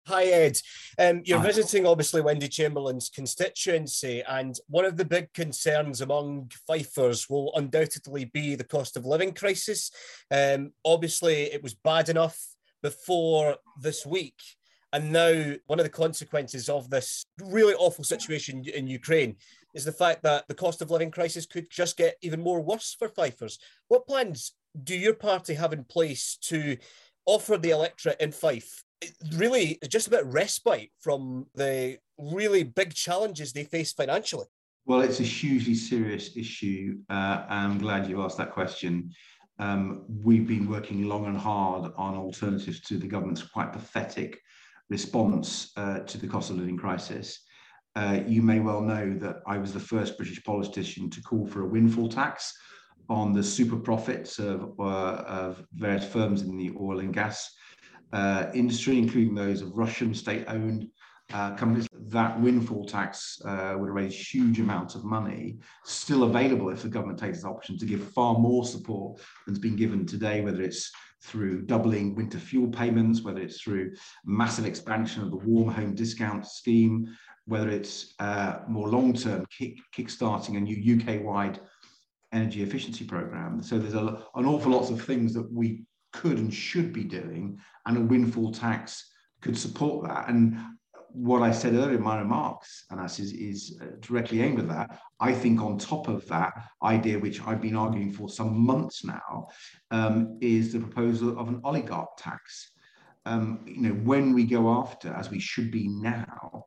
Hi, Ed. You're Hi. visiting, obviously, Wendy Chamberlain's constituency, and one of the big concerns among Fifers will undoubtedly be the cost of living crisis. Obviously, it was bad enough before this week, and now one of the consequences of this really awful situation in Ukraine is the fact that the cost of living crisis could just get even more worse for Fifers. What plans do your party have in place to offer the electorate in Fife really just a bit of respite from the really big challenges they face financially? Well, it's a hugely serious issue. I'm glad you asked that question. We've been working long and hard on alternatives to the government's quite pathetic response to the cost of living crisis. You may well know that I was the first British politician to call for a windfall tax on the super profits of various firms in the oil and gas industry, including those of Russian state-owned companies. That windfall tax would raise huge amounts of money, still available if the government takes its option to give far more support than's been given today, whether it's through doubling winter fuel payments, whether it's through massive expansion of the warm home discount scheme, whether it's more long-term kick-starting a new UK-wide energy efficiency program. So there's an awful lots of things that we could and should be doing, and a windfall tax could support that. And what I said earlier in my remarks, and that is directly aimed at that. I think on top of that idea, which I've been arguing for some months now, is the proposal of an oligarch tax. When we go after, as we should be now,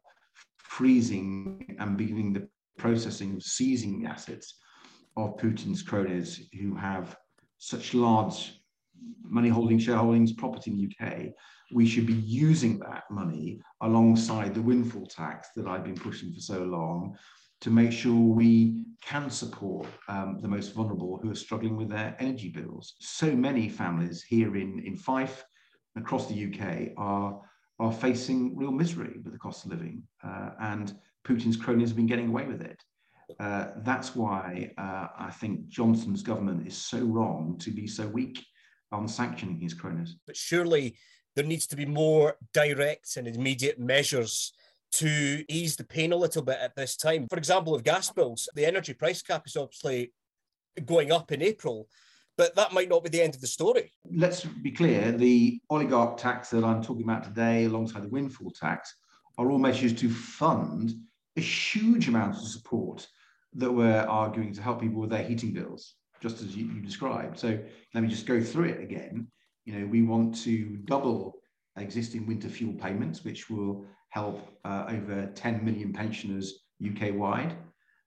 freezing and beginning the processing of seizing the assets of Putin's cronies who have such large money holding, shareholdings, property in the UK, we should be using that money alongside the windfall tax that I've been pushing for so long to make sure we can support the most vulnerable who are struggling with their energy bills. So many families here in Fife and across the UK are facing real misery with the cost of living, and Putin's cronies have been getting away with it. That's why I think Johnson's government is so wrong to be so weak on sanctioning his cronies. But surely there needs to be more direct and immediate measures to ease the pain a little bit at this time. For example, with gas bills, the energy price cap is obviously going up in April, but that might not be the end of the story. Let's be clear, the oligarch tax that I'm talking about today, alongside the windfall tax, are all measures to fund a huge amount of support that we're arguing to help people with their heating bills, just as you described. So let me just go through it again. We want to double existing winter fuel payments, which will help over 10 million pensioners UK-wide.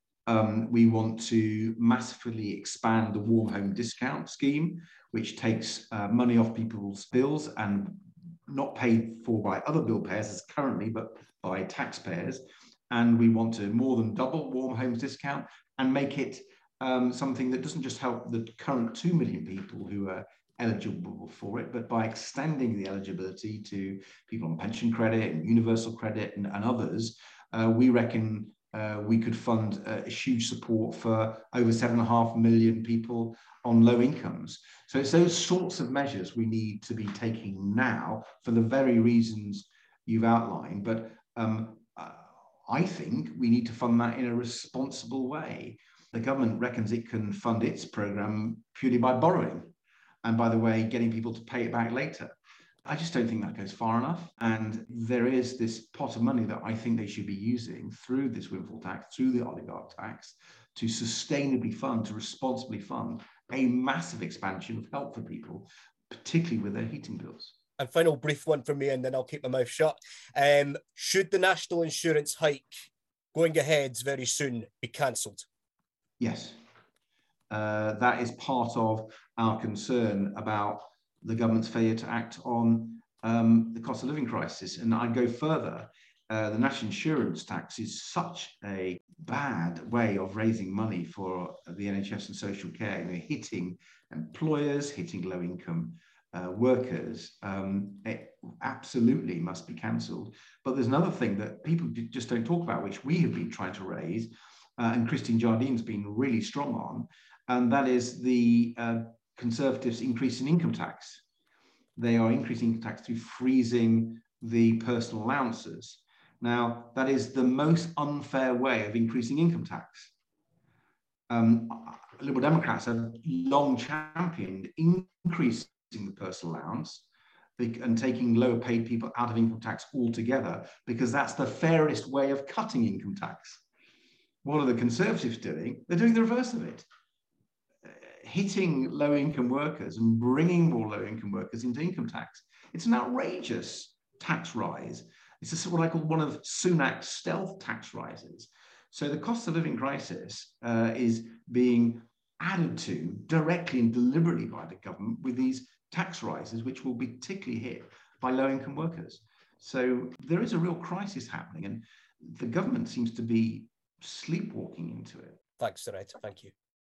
We want to massively expand the warm home discount scheme, which takes money off people's bills and not paid for by other bill payers as currently, but by taxpayers. And we want to more than double warm homes discount and make it something that doesn't just help the current 2 million people who are eligible for it, but by extending the eligibility to people on pension credit and universal credit and others, we reckon we could fund a huge support for over 7.5 million people on low incomes. So it's those sorts of measures we need to be taking now for the very reasons you've outlined. But I think we need to fund that in a responsible way. The government reckons it can fund its program purely by borrowing, and by the way, getting people to pay it back later. I just don't think that goes far enough. And there is this pot of money that I think they should be using through this windfall tax, through the oligarch tax, to sustainably fund, to responsibly fund a massive expansion of help for people, particularly with their heating bills. And final brief one from me, and then I'll keep my mouth shut. Should the national insurance hike going ahead very soon be cancelled? Yes. That is part of our concern about the government's failure to act on the cost of living crisis. And I'd go further. The national insurance tax is such a bad way of raising money for the NHS and social care, hitting employers, hitting low-income workers. It absolutely must be cancelled. But there's another thing that people just don't talk about, which we have been trying to raise, and Christine Jardine's been really strong on, and that is the Conservatives' increase in income tax. They are increasing income tax through freezing the personal allowances. Now, that is the most unfair way of increasing income tax. Liberal Democrats have long championed increasing the personal allowance and taking lower paid people out of income tax altogether, because that's the fairest way of cutting income tax. What are the Conservatives doing? They're doing the reverse of it, hitting low-income workers and bringing more low-income workers into income tax. It's an outrageous tax rise. It's what I call one of Sunak's stealth tax rises. So the cost of living crisis is being added to directly and deliberately by the government with these tax rises, which will be particularly hit by low-income workers. So there is a real crisis happening, and the government seems to be sleepwalking into it. Thanks, Sir Ed. Thank you.